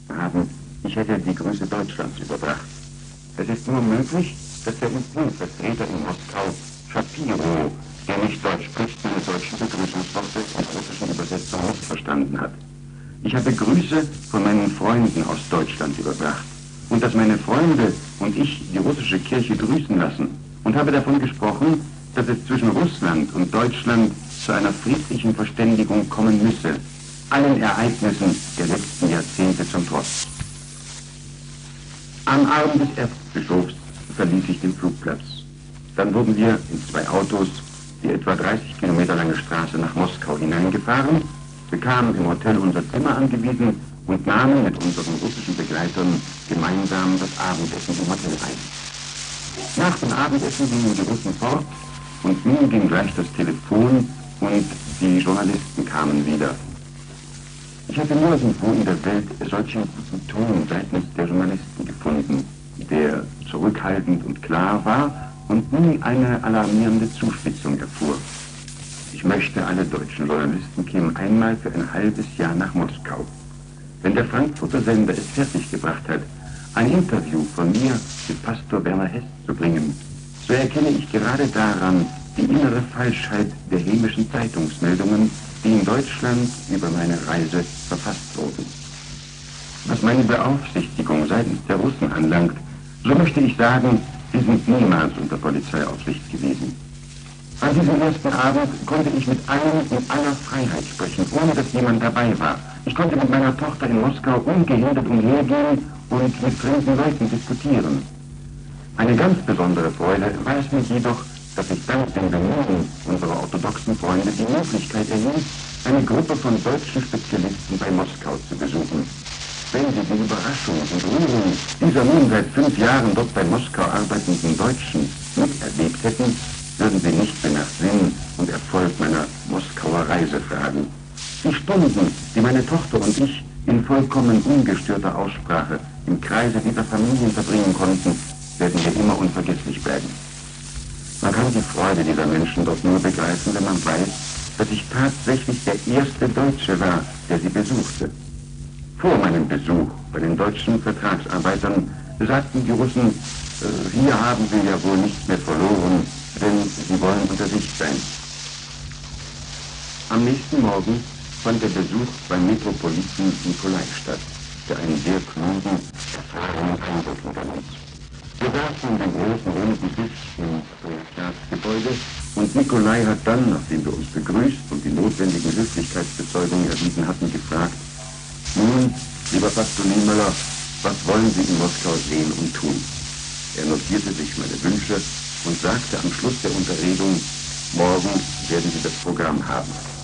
haben, ich hätte die Grüße Deutschlands überbracht. Es ist nur möglich, dass der UN-Vertreter in Moskau, Shapiro, der nicht Deutsch spricht, meine deutschen Begrüßungsworte in russischen Übersetzungen missverstanden hat. Ich habe Grüße von meinen Freunden aus Deutschland überbracht und dass meine Freunde und ich die russische Kirche grüßen lassen und habe davon gesprochen, dass es zwischen Russland und Deutschland zu einer friedlichen Verständigung kommen müsse, allen Ereignissen der letzten Jahrzehnte zum Trotz. Am Abend des Erzbischofs verließ ich den Flugplatz. Dann wurden wir in 2 Autos die etwa 30 Kilometer lange Straße nach Moskau hineingefahren, bekamen im Hotel unser Zimmer angewiesen und nahmen mit unseren russischen Begleitern gemeinsam das Abendessen im Hotel ein. Nach dem Abendessen gingen die Russen fort und nun ging gleich das Telefon und die Journalisten kamen wieder. Ich hatte nirgendwo in der Welt solchen guten Ton seitens der Journalisten gefunden, der zurückhaltend und klar war und nie eine alarmierende Zuspitzung erfuhr. Ich möchte, alle deutschen Journalisten kämen einmal für ein halbes Jahr nach Moskau. Wenn der Frankfurter Sender es fertiggebracht hat, ein Interview von mir mit Pastor Werner Hess zu bringen, so erkenne ich gerade daran die innere Falschheit der hämischen Zeitungsmeldungen, die in Deutschland über meine Reise verfasst wurden. Was meine Beaufsichtigung seitens der Russen anlangt, so möchte ich sagen, sie sind niemals unter Polizeiaufsicht gewesen. An diesem ersten Abend konnte ich mit allen in aller Freiheit sprechen, ohne dass jemand dabei war. Ich konnte mit meiner Tochter in Moskau ungehindert umhergehen und mit fremden Leuten diskutieren. Eine ganz besondere Freude war es mir jedoch, dass ich dank den Bemühungen unserer orthodoxen Freunde die Möglichkeit erhielt, eine Gruppe von deutschen Spezialisten bei Moskau zu besuchen. Wenn Sie die Überraschung und Rührung dieser nun seit 5 Jahren dort bei Moskau arbeitenden Deutschen miterlebt hätten, würden Sie nicht mehr nach Sinn und Erfolg meiner Moskauer Reise fragen. Die Stunden, die meine Tochter und ich in vollkommen ungestörter Aussprache im Kreise dieser Familien verbringen konnten, werden mir immer unvergesslich bleiben. Man kann die Freude dieser Menschen dort nur begreifen, wenn man weiß, dass ich tatsächlich der erste Deutsche war, der sie besuchte. Vor meinem Besuch bei den deutschen Vertragsarbeitern sagten die Russen, hier haben wir ja wohl nichts mehr verloren, denn sie wollen unter sich sein. Am nächsten Morgen fand der Besuch beim Metropoliten Nikolai statt, der einen sehr klugen, erfahrenen Eindruck hinterließ. Wir saßen in dem großen runden Tisch im Staatsgebäude und Nikolai hat dann, nachdem wir uns begrüßt und die notwendigen Höflichkeitsbezeugungen erwiesen hatten, gefragt: Nun, lieber Pastor Niemöller, was wollen Sie in Moskau sehen und tun? Er notierte sich meine Wünsche und sagte am Schluss der Unterredung: Morgen werden Sie das Programm haben.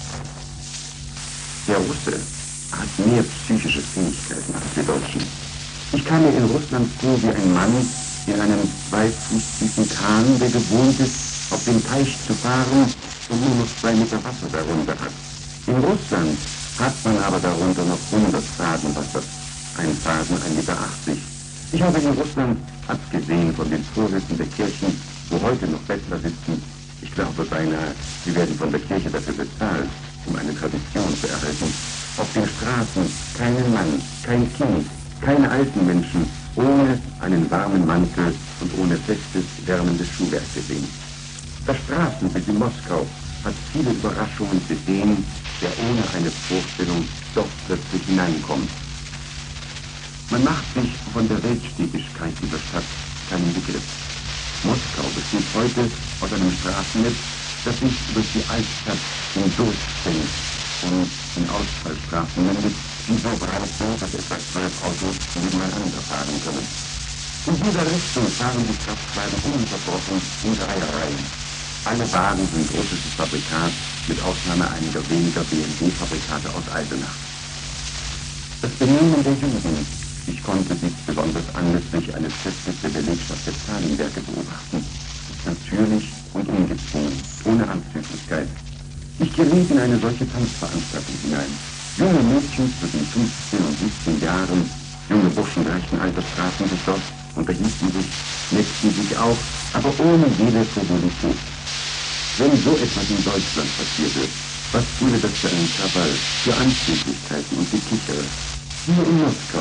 Der Russe hat mehr psychische Fähigkeiten als wir Deutschen. Ich kam mir in Russland vor wie ein Mann in einem 2 Fuß tiefen Kahn, der gewohnt ist, auf dem Teich zu fahren und nur noch 2 Meter Wasser darunter hat. In Russland hat man aber darunter noch 100 Faden Wasser. Ein Faden 1,80 Meter. Ich habe in Russland, abgesehen von den Vorhöfen der Kirchen, wo heute noch Bettler sitzen, ich glaube beinahe, sie werden von der Kirche dafür bezahlt, um eine Tradition zu erhalten, auf den Straßen keinen Mann, kein Kind, keine alten Menschen ohne einen warmen Mantel und ohne festes, wärmendes Schuhwerk gesehen. Das Straßenbild in Moskau hat viele Überraschungen für den, der ohne eine Vorstellung dort plötzlich hineinkommt. Man macht sich von der Weltstädtigkeit dieser Stadt keinen Begriff. Moskau besteht heute aus einem Straßennetz, das sich durch die Altstadt hindurchschwenkt und in Ausfallstraßen mündet, die so breit sind, dass etwa 12 Autos nebeneinander fahren können. In dieser Richtung fahren die Kraftwagen ununterbrochen in Dreierreihen. Alle Wagen sind russisches Fabrikat, mit Ausnahme einiger weniger BMW-Fabrikate aus Eisenach. Das Benehmen der Juden, ich konnte dies besonders anlässlich eines Testes der Belegschaft der Stalinwerke beobachten, ist natürlich und ungezwungen, ohne Anzüglichkeit. Ich geriet in eine solche Tanzveranstaltung hinein. Junge Mädchen zwischen 15 und 17 Jahren, junge Burschen gleichen Alters trafen sich dort, unterhielten sich, neckten sich auf, aber ohne jede Frivolität. Wenn so etwas in Deutschland passierte, was würde das für einen Krawall, für Anzüglichkeiten und Gekichere? Hier in Moskau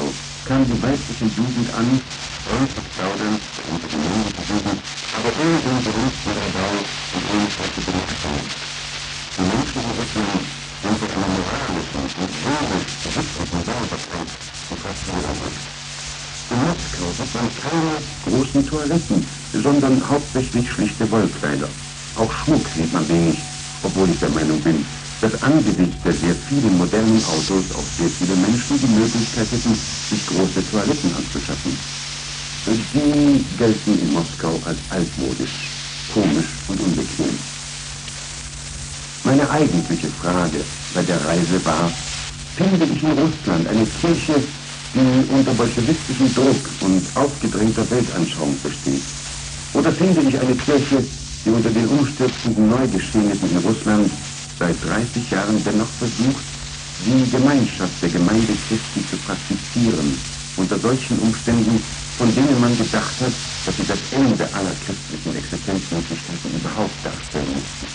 kam die weibliche Jugend an, freundlich plaudernd unter den Händen bewegen, aber ohne den berühmten Radau und ohne solche Bemerkungen. Die Menschen in Russland sind von einer moralischen und seelisch gerichteten Sauberkeit und Rationalität. In Moskau sieht man keine großen Toiletten, sondern hauptsächlich schlichte Wollkleider. Auch Schmuck sieht man wenig, obwohl ich der Meinung bin, dass angesichts der sehr vielen modernen Autos auch sehr viele Menschen die Möglichkeit hätten, sich große Toiletten anzuschaffen. Die gelten in Moskau als altmodisch, komisch und unbequem. Meine eigentliche Frage bei der Reise war, finde ich in Russland eine Kirche, die unter bolschewistischem Druck und aufgedrängter Weltanschauung besteht? Oder finde ich eine Kirche, die unter den umstürzenden Neugeschehnissen in Russland seit 30 Jahren dennoch versucht, die Gemeinschaft der Gemeindechristen zu praktizieren, unter solchen Umständen, von denen man gedacht hat, dass sie das Ende aller christlichen Existenzmöglichkeiten überhaupt darstellen müssten?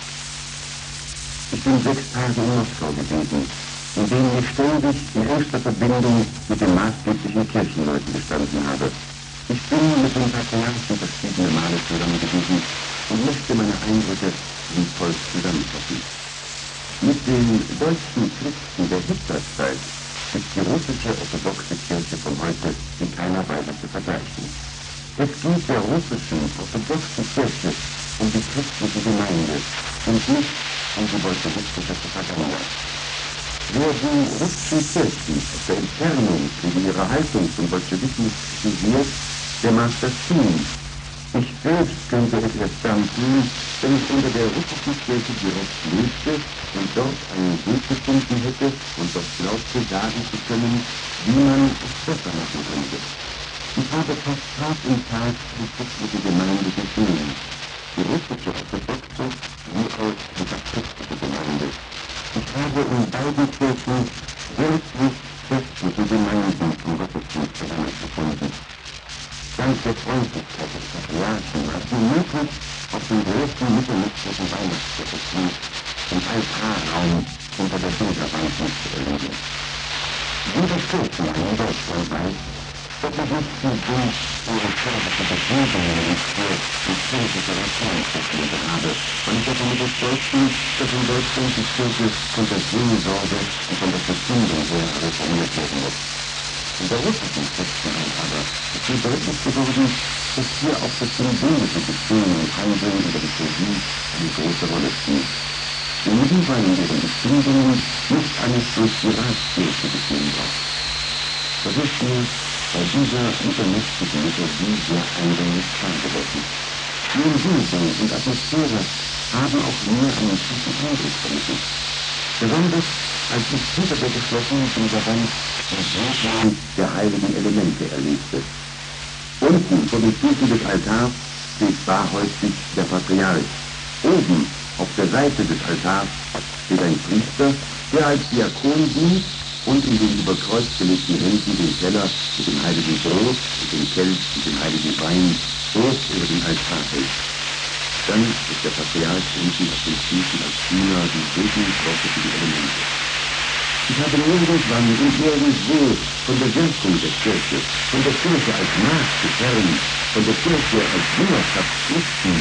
Ich bin 6 Tage in Moskau gewesen, in denen ich ständig in engster Verbindung mit den maßgeblichen Kirchenleuten gestanden habe. Ich bin mit den Patriarchen verschiedene Male zusammen gewesen und möchte meine Eindrücke wie folgt zusammenfassen. Mit den deutschen Christen der Hitlerzeit ist die russische orthodoxe Kirche von heute in keiner Weise zu vergleichen. Es geht der russischen orthodoxen Kirche um die christliche Gemeinde und nicht um die bolschewistische Propaganda. Wer die russischen Kirchen aus der Entfernung wegen ihrer Haltung zum Bolschewismus kritisiert, der mag das tun. Ich selbst könnte es erst dann tun, wenn ich unter der russischen Kirche direkt lebte und dort einen Weg gefunden hätte und dort glaubte, sagen zu können, wie man es besser machen könnte. Ich habe fast Tag und Tag die christliche Gemeinde gesehen. Die russische orthodoxe wie auch die baptistische Gemeinde. Ich habe in beiden Kirchen wirklich christliche Gemeinden zum Gottesdienst gefunden. Dank der Freundlichkeit des Patriarchen war es mir möglich, auf dem großen mittelmächtigen Weihnachtsgottesdienst im Altarraum unter der Bilderwand zu erleben. Jeder Kirchenmann in Deutschland weiß, dass ich nicht viel Wunsch für reformische Bewegungen und für die kirchliche Reformverpflichte habe, weil ich davon überzeugt bin, dass in Deutschland die Kirche von der Seelsorge und von der Verkündung her reformiert werden muss. In der russischen Christenheit aber ist mir deutlich geworden, dass hier auch das symbolische Geschehen und Handeln in der Liturgie eine große Rolle spielt. Juden waren in ihren Empfindungen nicht alles durch die Ratskirche geschehen war. Das ist mir bei dieser übermächtigen Liturgie sehr eindringlich klar geworden. Die Umgebung und Atmosphäre haben auch mir einen tiefen Eindruck vermittelt. Besonders als ich hinter der geschlossenen Bilderwand die Segnung der heiligen Elemente erlebte. Unten vor den Füßen des Altars steht barhäusig der Patriarch. Oben auf der Seite des Altars steht ein Priester, der als Diakon dient und in den über Kreuz gelegten Händen den Teller mit dem heiligen Brot und den Kelch mit dem heiligen Wein hoch über den Altar hält. Dann ist der Patriarch unten auf den Füßen als Diener die Segnungsworte für die Elemente. Ich habe irgendwann und irgendwo von der Wirkung der Kirche, von der Kirche als Maß des Herrn, von der Kirche als Jüngerschaft Christi,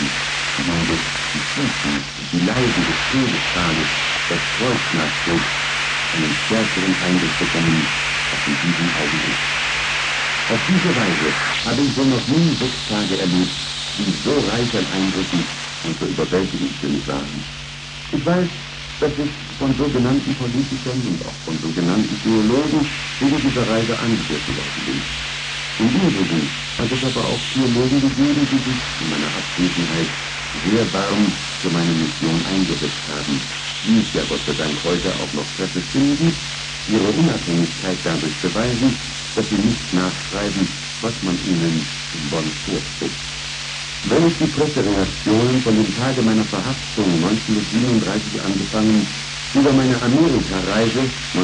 die Füßen, die Leiden des Todesstahles, das Kreuz nachträgt, einen stärkeren Eindruck bekommen als in diesem Augenblick. Auf diese Weise habe ich wohl noch nie 6 Tage erlebt, die so reich an Eindrücken und so überwältigend für mich waren. Ich weiß, dass ich von sogenannten Politikern und auch von sogenannten Theologen wegen dieser Reise angegriffen worden bin. Im Übrigen hat es aber auch Theologen gegeben, die sich in meiner Abwesenheit sehr warm für meine Mission eingesetzt haben, die es ja Gott sei Dank heute auch noch Kräfte finden, ihre Unabhängigkeit dadurch beweisen, dass sie nicht nachschreiben, was man ihnen in Bonn vorträgt. Wenn ich die Pressereaktionen von dem Tage meiner Verhaftung 1937 angefangen, über meine Amerikareise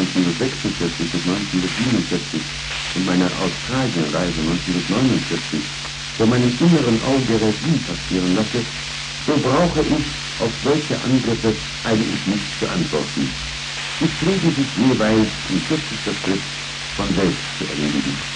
1946 bis 1947 und meine Australienreise 1949 vor meinem inneren Auge Revue passieren lasse, so brauche ich auf solche Angriffe eigentlich nicht zu antworten. Sie pflegen sich jeweils in kürzester Frist von selbst zu erledigen.